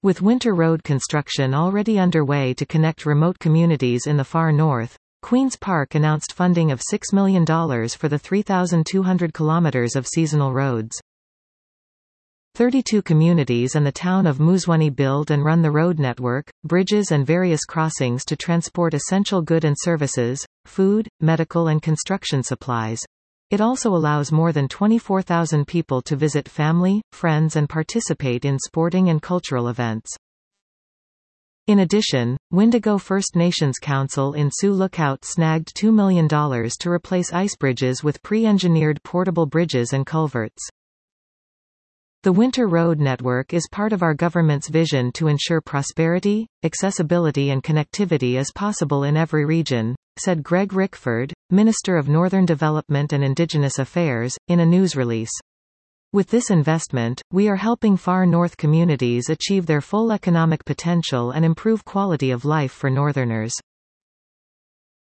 With winter road construction already underway to connect remote communities in the far north, Queen's Park announced funding of $6 million for the 3,200 kilometers of seasonal roads. 32 communities and the town of Muzwani build and run the road network, bridges and various crossings to transport essential goods and services, food, medical and construction supplies. It also allows more than 24,000 people to visit family, friends and participate in sporting and cultural events. In addition, Windigo First Nations Council in Sioux Lookout snagged $2 million to replace ice bridges with pre-engineered portable bridges and culverts. The Winter Road Network is part of our government's vision to ensure prosperity, accessibility and connectivity is possible in every region, said Greg Rickford, Minister of Northern Development and Indigenous Affairs, in a news release. With this investment, we are helping far north communities achieve their full economic potential and improve quality of life for Northerners.